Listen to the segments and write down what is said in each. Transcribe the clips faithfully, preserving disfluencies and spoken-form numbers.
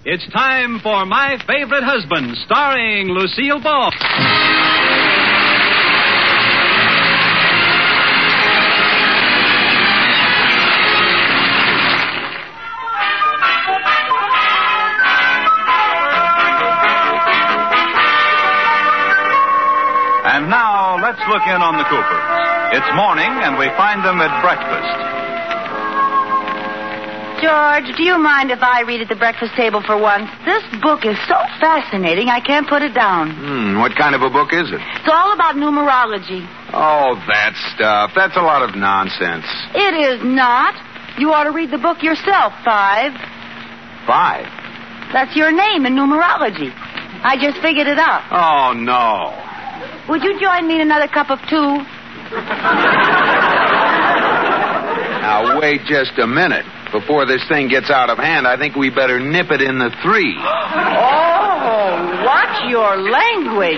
It's time for My Favorite Husband, starring Lucille Ball. And now, let's look in on the Coopers. It's morning, and we find them at breakfast. George, do you mind if I read at the breakfast table for once? This book is so fascinating, I can't put it down. Hmm, what kind of a book is it? It's all about numerology. Oh, that stuff. That's a lot of nonsense. It is not. You ought to read the book yourself, Five. Five? That's your name in numerology. I just figured it out. Oh, no. Would you join me in another cup of two? Now, wait just a minute. Before this thing gets out of hand, I think we better nip it in the three. Oh, watch your language.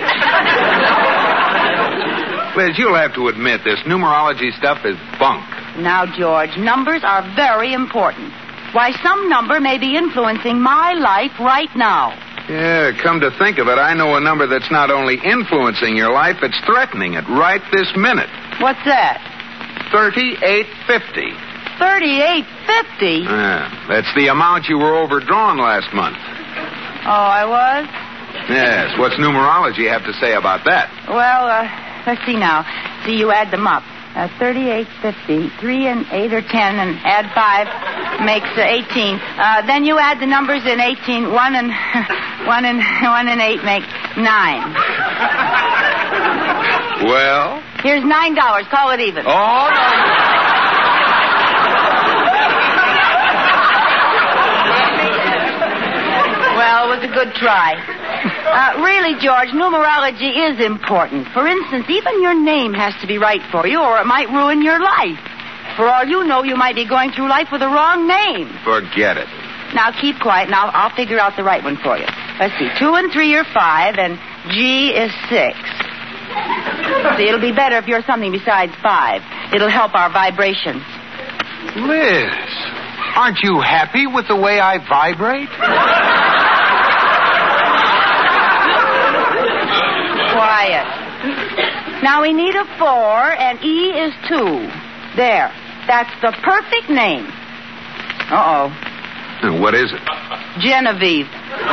Liz, you'll have to admit this numerology stuff is bunk. Now, George, numbers are very important. Why, some number may be influencing my life right now. Yeah, come to think of it, I know a number that's not only influencing your life, it's threatening it right this minute. What's that? thirty-eight fifty. thirty-eight fifty? Yeah, that's the amount you were overdrawn last month. Oh, I was? Yes, what's numerology have to say about that? Well, uh, let's see now. See, you add them up. Uh, thirty-eight fifty, three and eight are ten, and add five makes uh, eighteen. Uh, then you add the numbers in eighteen. One and one and one and eight make nine. Well? Here's nine dollars. Call it even. Oh, no. Well, it was a good try. Uh, really, George, numerology is important. For instance, even your name has to be right for you, or it might ruin your life. For all you know, you might be going through life with the wrong name. Forget it. Now, keep quiet, and I'll, I'll figure out the right one for you. Let's see. Two and three are five, and G is six. See, it'll be better if you're something besides five. It'll help our vibrations. Liz, aren't you happy with the way I vibrate? Quiet. Now we need a four, and E is two. There. That's the perfect name. Uh-oh. What is it? Genevieve.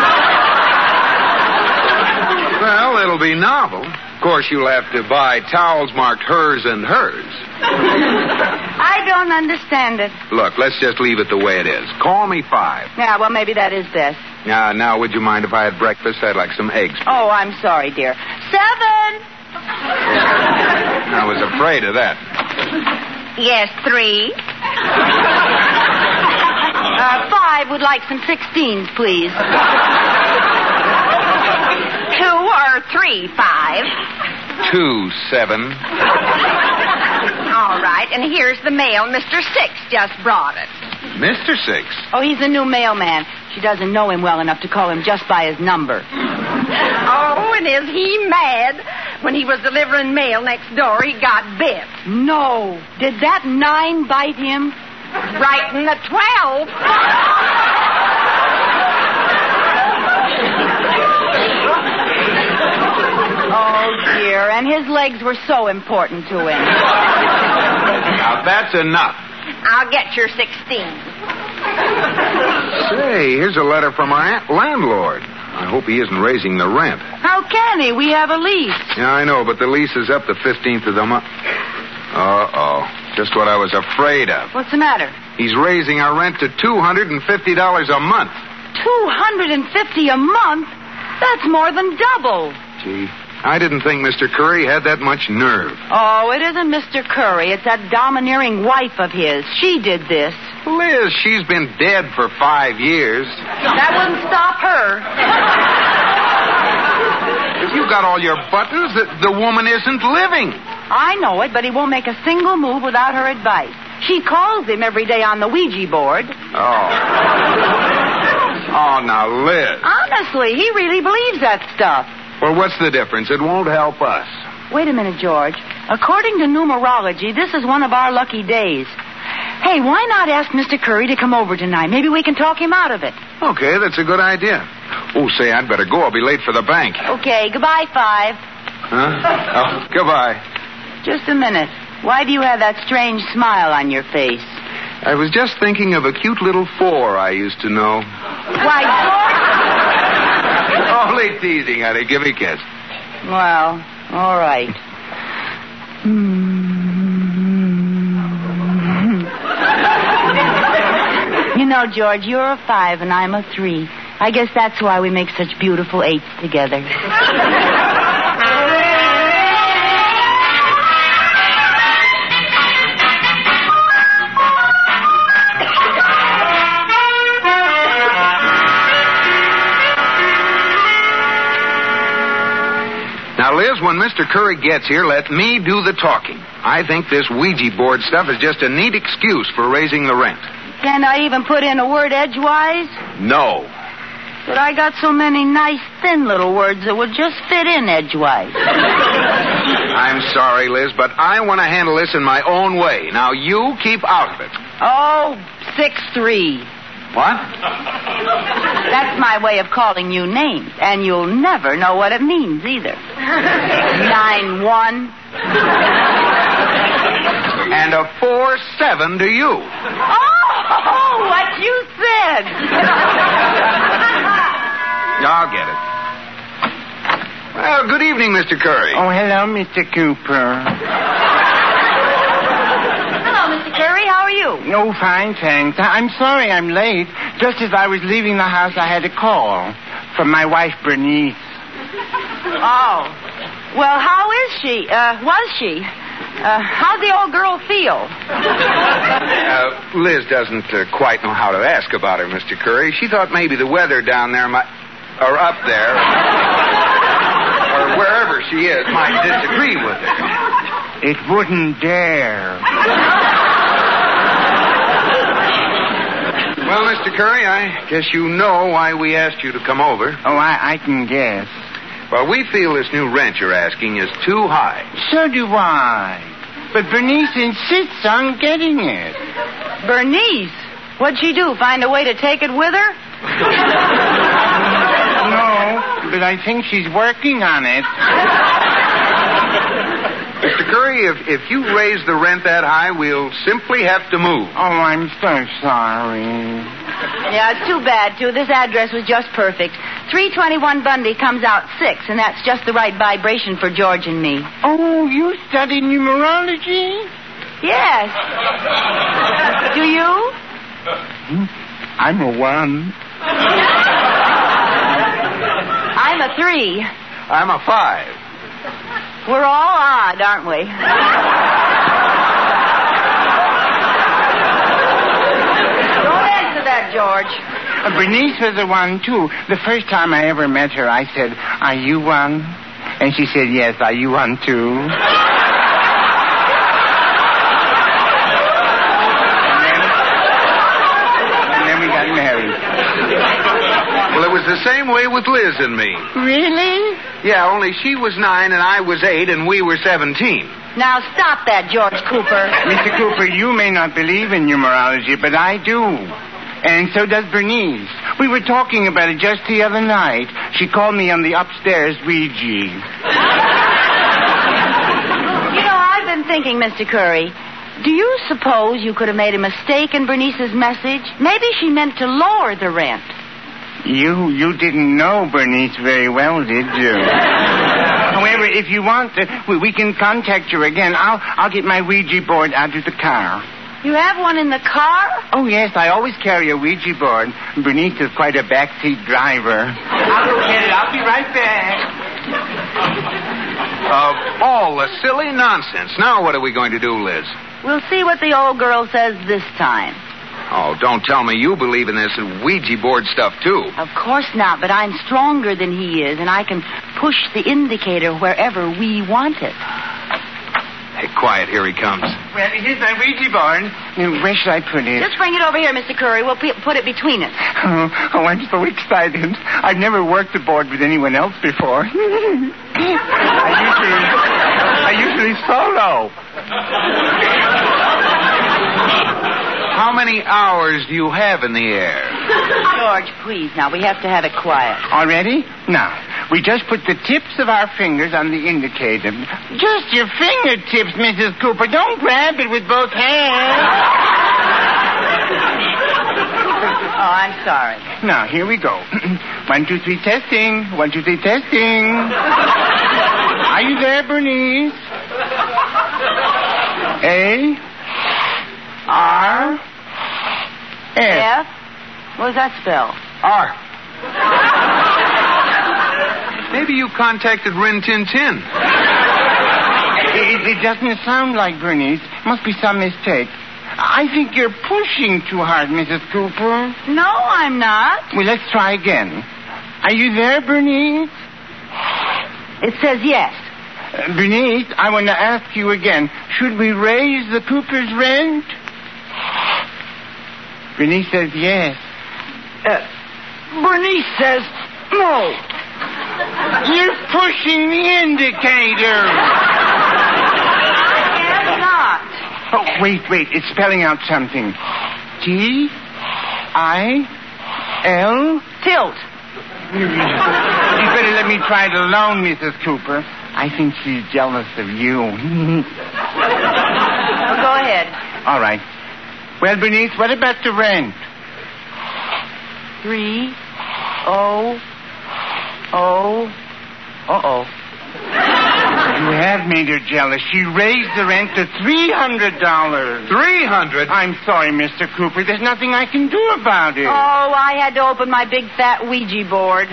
Well, it'll be novel. Of course, you'll have to buy towels marked hers and hers. I don't understand it. Look, let's just leave it the way it is. Call me Five. Yeah, well, maybe that is best. Now, now, would you mind if I had breakfast? I'd like some eggs. Oh, I'm sorry, dear. Seven. I was afraid of that. Yes, three. Uh, five would like some sixteens, please. Two or three, Five. Two, Seven. All right, and here's the mail. Mister Six just brought it. Mister Six? Oh, he's a new mailman. She doesn't know him well enough to call him just by his number. Oh, and is he mad? When he was delivering mail next door, he got bit. No. Did that nine bite him? Right in the twelve. Oh, dear. And his legs were so important to him. Now, that's enough. I'll get your sixteen. Say, here's a letter from our aunt- landlord. I hope he isn't raising the rent. How can he? We have a lease. Yeah, I know, but the lease is up the fifteenth of the month. Uh-oh. Just what I was afraid of. What's the matter? He's raising our rent to two hundred fifty dollars a month. two hundred fifty dollars a month? That's more than double. Gee, I didn't think Mister Curry had that much nerve. Oh, it isn't Mister Curry. It's that domineering wife of his. She did this. Liz, she's been dead for five years. That wouldn't stop her. If you got all your buttons, the, the woman isn't living. I know it, but he won't make a single move without her advice. She calls him every day on the Ouija board. Oh. Oh, now, Liz. Honestly, he really believes that stuff. Well, what's the difference? It won't help us. Wait a minute, George. According to numerology, this is one of our lucky days. Hey, why not ask Mister Curry to come over tonight? Maybe we can talk him out of it. Okay, that's a good idea. Oh, say, I'd better go. I'll be late for the bank. Okay, goodbye, Five. Huh? Oh, goodbye. Just a minute. Why do you have that strange smile on your face? I was just thinking of a cute little four I used to know. Why, George... Only teasing, honey. Give me a kiss. Well, all right. You know, George, you're a five and I'm a three. I guess that's why we make such beautiful eights together. Now, Liz, when Mister Curry gets here, let me do the talking. I think this Ouija board stuff is just a neat excuse for raising the rent. Can I even put in a word edgewise? No. But I got so many nice, thin little words that would just fit in edgewise. I'm sorry, Liz, but I want to handle this in my own way. Now, you keep out of it. Oh, six three. What? That's my way of calling you names, and you'll never know what it means either. Nine one. And a four seven to you. Oh, what you said. I'll get it. Well, good evening, Mister Curry. Oh, hello, Mister Cooper. Hello, Mister Curry. How are you? Oh, fine, thanks. I- I'm sorry I'm late. Just as I was leaving the house, I had a call from my wife, Bernice. Oh. Well, how is she? Uh, was she? Uh, how'd the old girl feel? Uh, Liz doesn't uh, quite know how to ask about her, Mister Curry. She thought maybe the weather down there might... or up there... or wherever she is might disagree with her. It wouldn't dare. Well, Mister Curry, I guess you know why we asked you to come over. Oh, I, I can guess. Well, we feel this new rent you're asking is too high. So do I. But Bernice insists on getting it. Bernice? What'd she do? Find a way to take it with her? No, but I think she's working on it. Mister Curry, if, if you raise the rent that high, we'll simply have to move. Oh, I'm so sorry. Yeah, it's too bad, too. This address was just perfect. three twenty-one Bundy comes out six, and that's just the right vibration for George and me. Oh, you study numerology? Yes. Do you? I'm a one. I'm a three. I'm a five. We're all odd, aren't we? Don't answer that, George. Uh, Bernice was a one, too. The first time I ever met her, I said, "Are you one?" And she said, "Yes, are you one, too?" And then we got married. Well, it was the same way with Liz and me. Really? Yeah, only she was nine and I was eight and we were seventeen. Now stop that, George Cooper. Mister Cooper, you may not believe in numerology, but I do. And so does Bernice. We were talking about it just the other night. She called me on the upstairs Ouija. You know, I've been thinking, Mister Curry, do you suppose you could have made a mistake in Bernice's message? Maybe she meant to lower the rent. You you didn't know Bernice very well, did you? However, if you want, uh, we, we can contact her again. I'll I'll get my Ouija board out of the car. You have one in the car? Oh, yes, I always carry a Ouija board. Bernice is quite a backseat driver. I'll go get it. I'll be right back. Of all the silly nonsense. Now what are we going to do, Liz? We'll see what the old girl says this time. Oh, don't tell me you believe in this Ouija board stuff, too. Of course not, but I'm stronger than he is, and I can push the indicator wherever we want it. Hey, quiet, here he comes. Well, here's my Ouija board. Uh, Where should I put it? Just bring it over here, Mister Curry. We'll p- put it between us. Oh, oh, I'm so excited. I've never worked a board with anyone else before. I usually, I usually solo. how many hours do you have in the air? George, please, now, we have to have it quiet. All ready? Now, we just put the tips of our fingers on the indicator. Just your fingertips, Missus Cooper. Don't grab it with both hands. Oh, I'm sorry. Now, here we go. One, two, three, testing. One, two, three, testing. Are you there, Bernice? A. R. F. F? What does that spell? R. Maybe you contacted Rin Tin Tin. It, it doesn't sound like Bernice. Must be some mistake. I think you're pushing too hard, Missus Cooper. No, I'm not. Well, let's try again. Are you there, Bernice? It says yes. Uh, Bernice, I want to ask you again. Should we raise the Cooper's rent? Bernice says yes. Uh, Bernice says no. You're pushing the indicator. I am not. Oh, wait, wait. It's spelling out something. T I L Tilt. You better let me try it alone, Missus Cooper. I think she's jealous of you. Well, go ahead. All right. Well, Bernice, what about the rent? Three. Oh. Oh. Uh-oh. You have made her jealous. She raised the rent to three hundred dollars. Three hundred? I'm sorry, Mister Cooper. There's nothing I can do about it. Oh, I had to open my big fat Ouija board.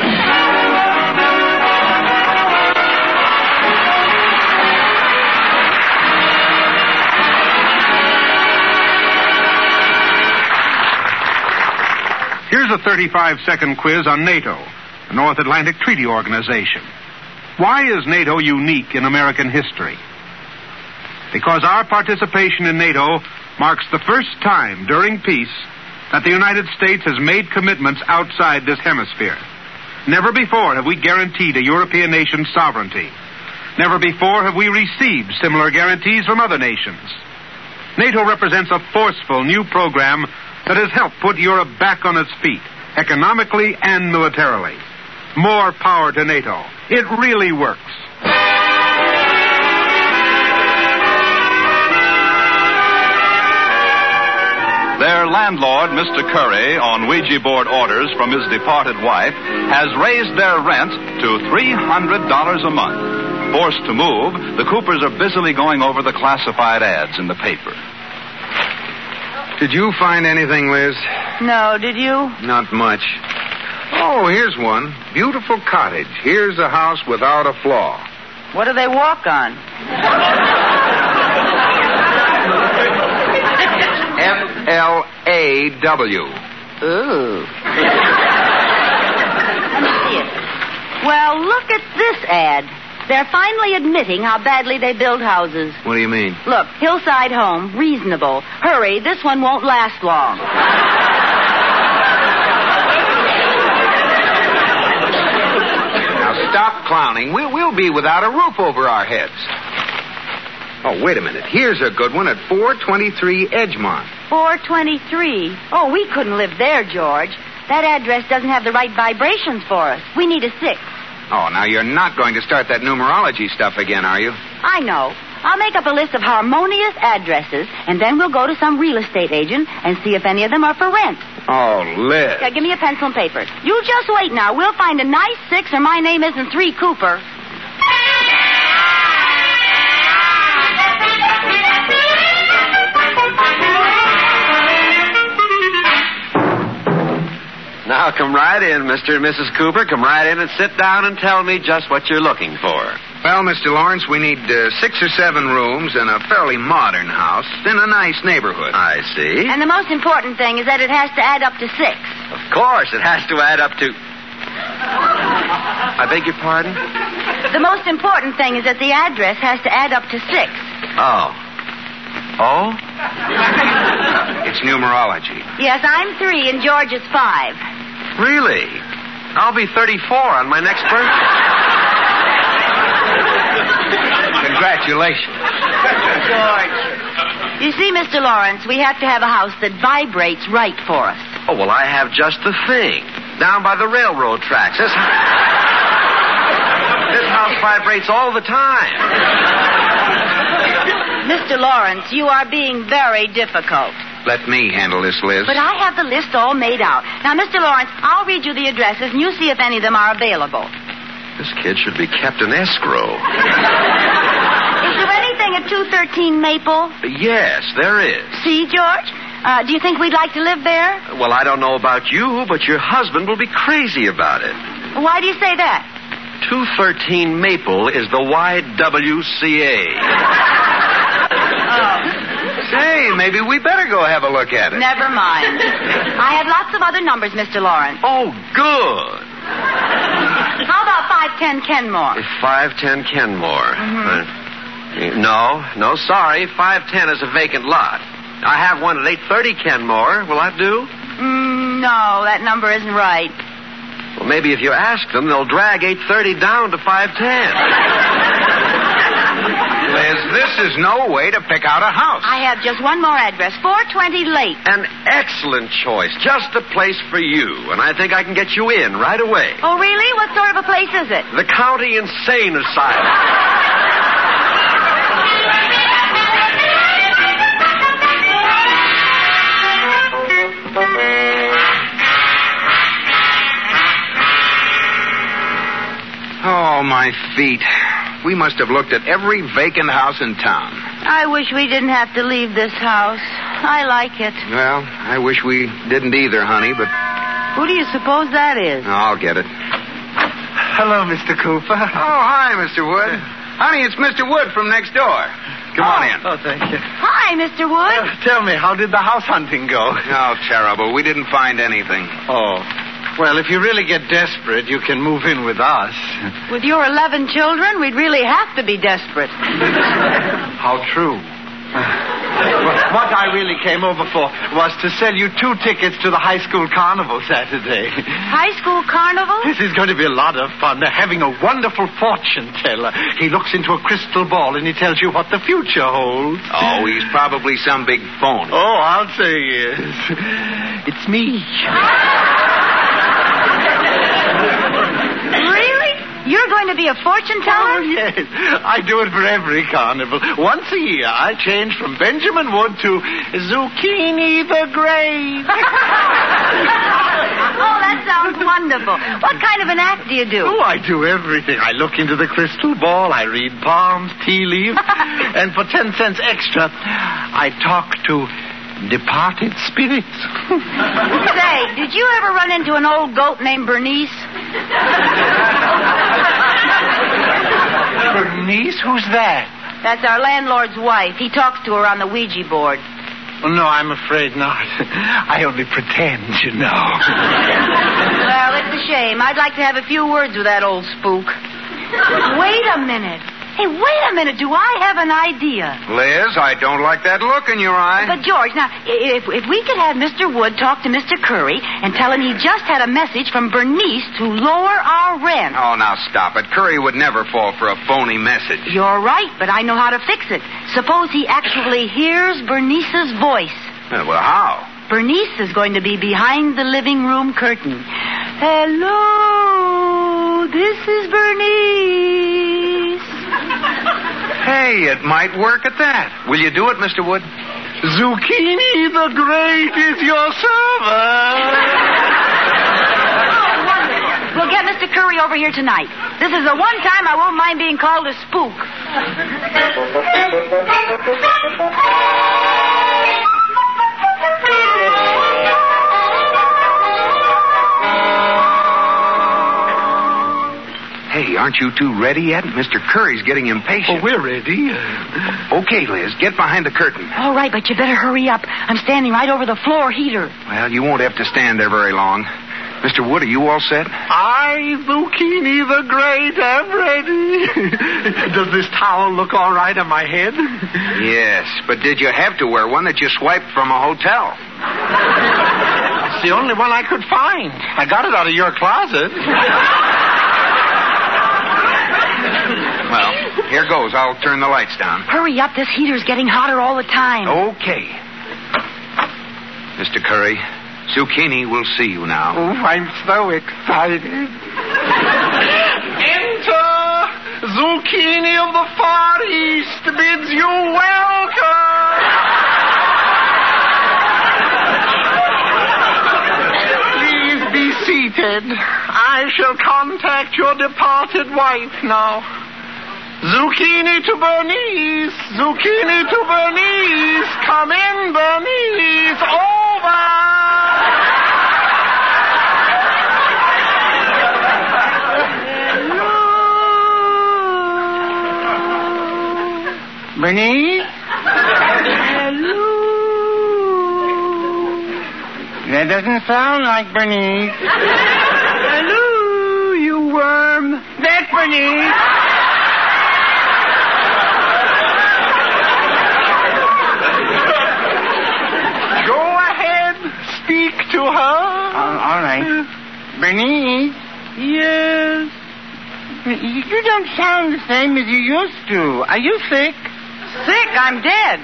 Here's a thirty-five second quiz on NATO, the North Atlantic Treaty Organization. Why is NATO unique in American history? Because our participation in NATO marks the first time during peace that the United States has made commitments outside this hemisphere. Never before have we guaranteed a European nation's sovereignty. Never before have we received similar guarantees from other nations. NATO represents a forceful new program that has helped put Europe back on its feet, economically and militarily. More power to NATO. It really works. Their landlord, Mister Curry, on Ouija board orders from his departed wife, has raised their rent to three hundred dollars a month. Forced to move, the Coopers are busily going over the classified ads in the paper. Did you find anything, Liz? No, did you? Not much. Oh, here's one. Beautiful cottage. Here's a house without a flaw. What do they walk on? F L A W. Ooh. Let me see it. Well, look at this ad. They're finally admitting how badly they build houses. What do you mean? Look, hillside home, reasonable. Hurry, this one won't last long. Now, stop clowning. We'll, we'll be without a roof over our heads. Oh, wait a minute. Here's a good one at four twenty-three Edgemont. four twenty-three. Oh, we couldn't live there, George. That address doesn't have the right vibrations for us. We need a six. Oh, now you're not going to start that numerology stuff again, are you? I know. I'll make up a list of harmonious addresses, and then we'll go to some real estate agent and see if any of them are for rent. Oh, Liz. Yeah, give me a pencil and paper. You just wait now. We'll find a nice six, or my name isn't Three Cooper. Now, come right in, Mister and Missus Cooper. Come right in and sit down and tell me just what you're looking for. Well, Mister Lawrence, we need uh, six or seven rooms in a fairly modern house in a nice neighborhood. I see. And the most important thing is that it has to add up to six. Of course, it has to add up to... I beg your pardon? The most important thing is that the address has to add up to six. Oh. Oh? It's numerology. Yes, I'm three and George is five. Really? I'll be thirty-four on my next birthday. Congratulations. George. You see, Mister Lawrence, we have to have a house that vibrates right for us. Oh, well, I have just the thing. Down by the railroad tracks. This, this house vibrates all the time. Mister Lawrence, you are being very difficult. Let me handle this, Liz. But I have the list all made out. Now, Mister Lawrence, I'll read you the addresses, and you see if any of them are available. This kid should be kept in escrow. Is there anything at two thirteen Maple? Yes, there is. See, George? Uh, do you think we'd like to live there? Well, I don't know about you, but your husband will be crazy about it. Why do you say that? two thirteen Maple is the Y W C A. Oh. Say, maybe we better go have a look at it. Never mind. I have lots of other numbers, Mister Lawrence. Oh, good. How about five ten Kenmore? five ten Kenmore. Mm-hmm. Uh, no, no, sorry. five ten is a vacant lot. I have one at eight thirty Kenmore. Will that do? Mm, no, that number isn't right. Well, maybe if you ask them, they'll drag eight thirty down to five ten. Liz, this is no way to pick out a house. I have just one more address, four twenty Lake. An excellent choice. Just the place for you. And I think I can get you in right away. Oh, really? What sort of a place is it? The County Insane Asylum. Oh, my feet. We must have looked at every vacant house in town. I wish we didn't have to leave this house. I like it. Well, I wish we didn't either, honey, but... Who do you suppose that is? I'll get it. Hello, Mister Cooper. Oh, hi, Mister Wood. Honey, it's Mister Wood from next door. Come oh. on in. Oh, thank you. Hi, Mister Wood. Uh, tell me, how did the house hunting go? Oh, terrible. We didn't find anything. Oh. Well, if you really get desperate, you can move in with us. With your eleven children, we'd really have to be desperate. How true. What I really came over for was to sell you two tickets to the high school carnival Saturday. High school carnival? This is going to be a lot of fun. They're having a wonderful fortune teller. He looks into a crystal ball and he tells you what the future holds. Oh, he's probably some big phone. Oh, I'll say he is. It's me. Really? You're going to be a fortune teller? Oh, yes. I do it for every carnival. Once a year, I change from Benjamin Wood to Zucchini the Great. Oh, that sounds wonderful. What kind of an act do you do? Oh, I do everything. I look into the crystal ball, I read palms, tea leaves, and for ten cents extra, I talk to departed spirits. Say, did you ever run into an old goat named Bernice? Bernice? Who's that? That's our landlord's wife. He talks to her on the Ouija board. Oh, no, I'm afraid not. I only pretend, you know. Well, it's a shame. I'd like to have a few words with that old spook. Wait a minute. Hey, wait a minute. Do I have an idea? Liz, I don't like that look in your eye. But, George, now, if, if we could have Mister Wood talk to Mister Curry and tell him he just had a message from Bernice to lower our rent. Oh, now stop it. Curry would never fall for a phony message. You're right, but I know how to fix it. Suppose he actually hears Bernice's voice. Uh, well, how? Bernice is going to be behind the living room curtain. Hello, this is Bernice. Hey, it might work at that. Will you do it, Mister Wood? Zucchini the Great is your servant. Oh, wonderful. We'll get Mister Curry over here tonight. This is the one time I won't mind being called a spook. Hey, aren't you two ready yet? Mister Curry's getting impatient. Oh, we're ready. Okay, Liz, get behind the curtain. All right, but you better hurry up. I'm standing right over the floor heater. Well, you won't have to stand there very long. Mister Wood, are you all set? I, Zucchini the Great, am ready. Does this towel look all right on my head? Yes, but did you have to wear one that you swiped from a hotel? It's the only one I could find. I got it out of your closet. Well, Here goes. I'll turn the lights down. Hurry up. This heater's getting hotter all the time. Okay. Mister Curry, Zucchini will see you now. Oh, I'm so excited. Enter Zucchini of the Far East bids you welcome. Please be seated. I shall contact your departed wife now. Zucchini to Bernice. Zucchini to Bernice. Come in, Bernice. Over. Bernice? Hello. That doesn't sound like Bernice. Hello, you worm. That's Bernice. Go ahead. Speak to her. Uh, all right. Bernice? Yes. You don't sound the same as you used to. Are you sick? Sick? I'm dead.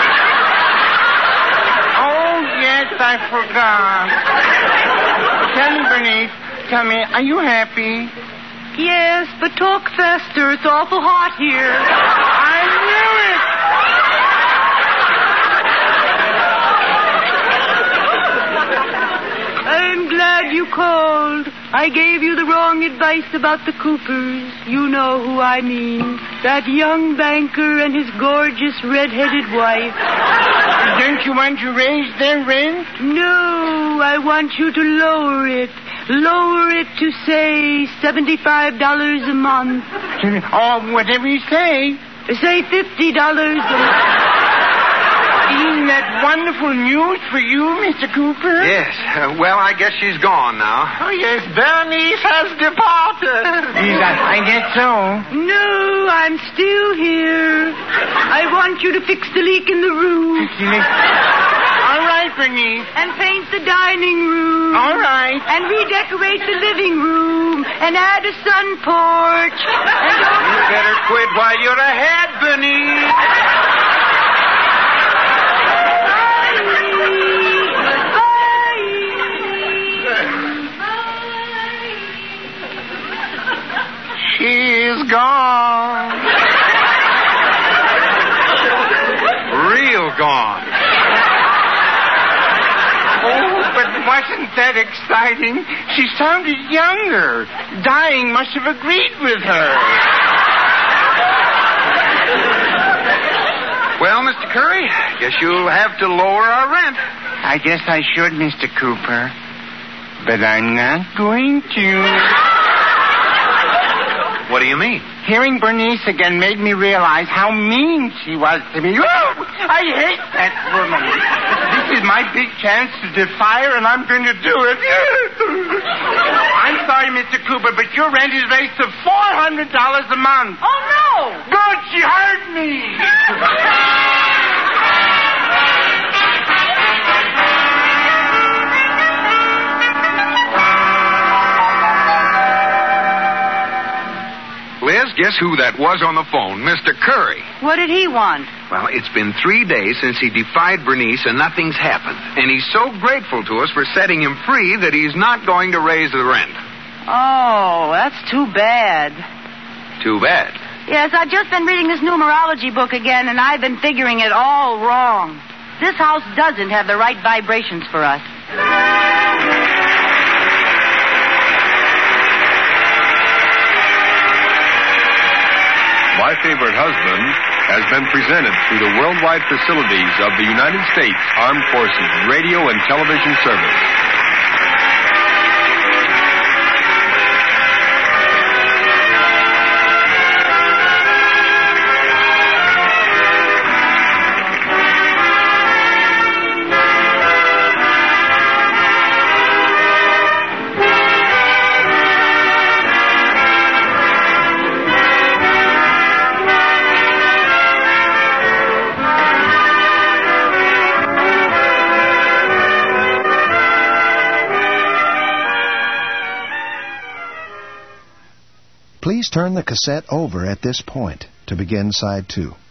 Oh, yes, I forgot. Tell me, Bernice, tell me, are you happy? Yes, but talk faster. It's awful hot here. I knew it. I'm glad you called. I gave you the wrong advice about the Coopers. You know who I mean. That young banker and his gorgeous red-headed wife. Don't you want to raise their rent? No, I want you to lower it. Lower it to, say, seventy-five dollars a month. Or whatever you say. Say fifty dollars a month. Isn't that wonderful news for you, Mister Cooper? Yes. Uh, well, I guess she's gone now. Oh, yes, Bernice has departed. Yes, I, I guess so. No, I'm still here. I want you to fix the leak in the roof. All right, Bernice. And paint the dining room. All right. And redecorate the living room. And add a sun porch. And You better quit while you're ahead, Bernice. She's gone. Real gone. Oh, but wasn't that exciting? She sounded younger. Dying must have agreed with her. Well, Mister Curry, guess you'll have to lower our rent. I guess I should, Mister Cooper. But I'm not going to. What do you mean? Hearing Bernice again made me realize how mean she was to me. Oh, I hate that woman. This is my big chance to defy her, and I'm going to do it. I'm sorry, Mister Cooper, but your rent is raised to four hundred dollars a month. Oh, no! Good, she heard me. Liz, guess who that was on the phone? Mister Curry. What did he want? Well, it's been three days since he defied Bernice, and nothing's happened. And he's so grateful to us for setting him free that he's not going to raise the rent. Oh, that's too bad. Too bad. Yes, I've just been reading this numerology book again, and I've been figuring it all wrong. This house doesn't have the right vibrations for us. My Favorite Husband has been presented through the worldwide facilities of the United States Armed Forces Radio and Television Service. Please turn the cassette over at this point. to begin side two.